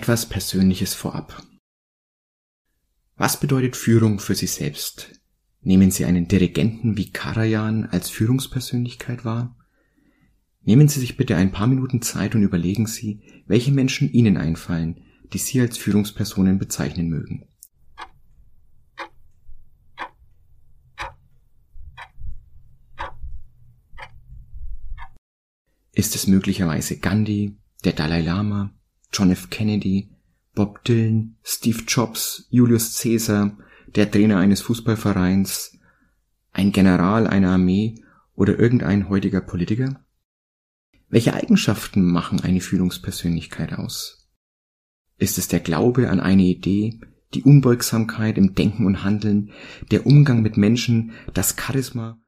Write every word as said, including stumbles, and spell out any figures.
Etwas Persönliches vorab. Was bedeutet Führung für Sie selbst? Nehmen Sie einen Dirigenten wie Karajan als Führungspersönlichkeit wahr? Nehmen Sie sich bitte ein paar Minuten Zeit und überlegen Sie, welche Menschen Ihnen einfallen, die Sie als Führungspersonen bezeichnen mögen. Ist es möglicherweise Gandhi, der Dalai Lama, John F. Kennedy, Bob Dylan, Steve Jobs, Julius Caesar, der Trainer eines Fußballvereins, ein General einer Armee oder irgendein heutiger Politiker? Welche Eigenschaften machen eine Führungspersönlichkeit aus? Ist es der Glaube an eine Idee, die Unbeugsamkeit im Denken und Handeln, der Umgang mit Menschen, das Charisma